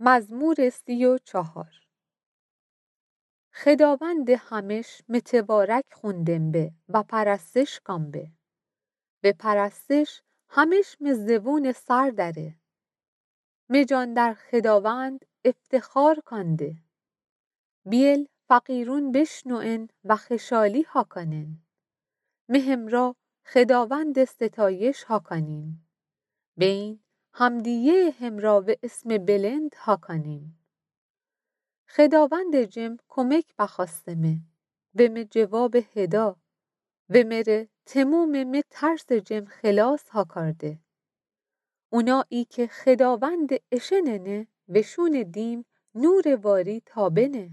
مزمور 34. خداوند همش متبارک خوندم به و پرستش کن به پرستش همش مزدون سر داره. مجان در خداوند افتخار کنده. بیل فقیرون بشنوئن و خشالی ها کنن. مهم را خداوند ستایش ها کنین. بین همدیه هم را به اسم بلند ها کنین. خداوند جم کمک بخواستمه و می جواب هدا و مره تموم می ترس جم خلاص ها کرده. اونایی که خداوند اشننه وشون دیم نور واری تابنه.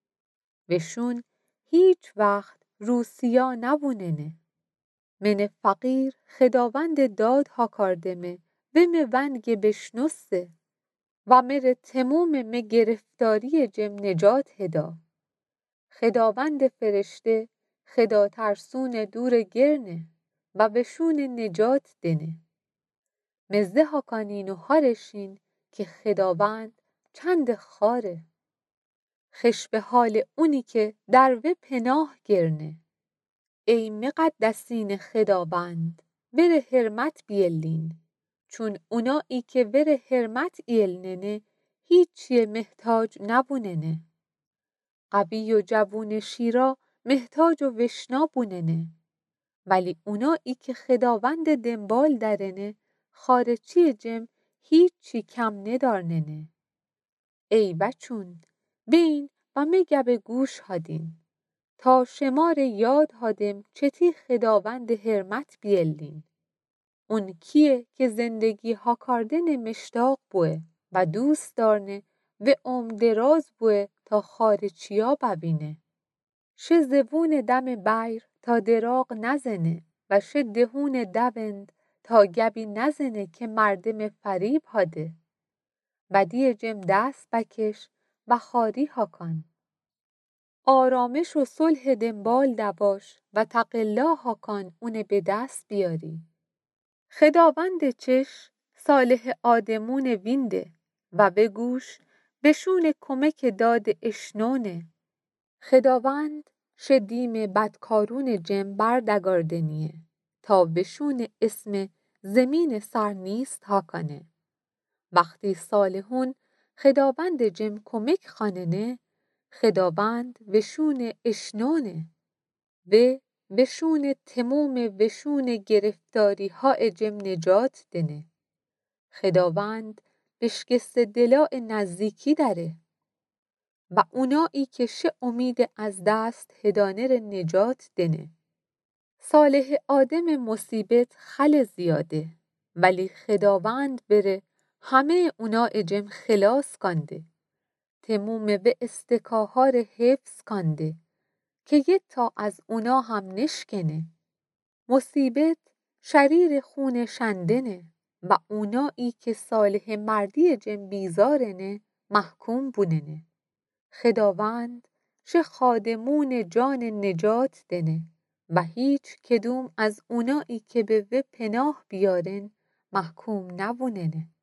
وشون هیچ وقت روسیا نبوننه. من فقیر خداوند داد ها کردمه و می ونگ بشنسته. و مره تموم می گرفتاری جم نجات هدا. خداوند فرشته خدا ترسون دور گرنه و بشون نجات دنه. مزده ها کنین و هارشین که خداوند چند خاره. خش به حال اونی که در و پناه گرنه. ای مقدسین خداوند وره حرمت بیلین. چون اونایی که وره حرمت ایلننه هیچی محتاج نبوننه. قوی و جوون شیرا محتاج و وشنا بوننه. ولی اونایی که خداوند دنبال درنه خارچی جم هیچی کم ندارننه. ای بچون بین و مگه گوش هادین. تا شمار یاد هادم چتی خداوند حرمت بیلین. اون کیه که زندگی ها کردن مشتاق بوه و دوست دارنه و عمر دراز بوه تا خارچیا ببینه. شه زبون دم بیر تا دراغ نزنه و شه دهون دوند تا گبی نزنه که مردم فریب هاده. بدی جم دست بکش و خاری ها کن. آرامش و صلح دنبال دباش و تقلا ها کن اون به دست بیاری. خداوند چش صالح آدمون وینده و به گوش بشون کمک داد اشنونه. خداوند شدیم بدکارون جم بردگاردنیه تا بشون اسم زمین سر نیست ها کنه. وقتی صالحون خداوند جم کمک خاننه خداوند وشون اشنونه و وشون تموم وشون گرفتاری ها جم نجات دنه. خداوند بشکست دلاء نزدیکی داره و اونایی که شه امید از دست هدانه ر نجات دنه. صالح آدم مصیبت خل زیاده ولی خداوند بره همه اونا جم خلاص کنده. تموم و استکاهار حفظ کنده که یه تا از اونا هم نشکنه. مصیبت شریر خون شندنه و اونایی که صالح مردی جم بیزارنه محکوم بوننه. خداوند شه خادمون جان نجات دنه و هیچ کدوم از اونایی که به و پناه بیارن محکوم نبوننه.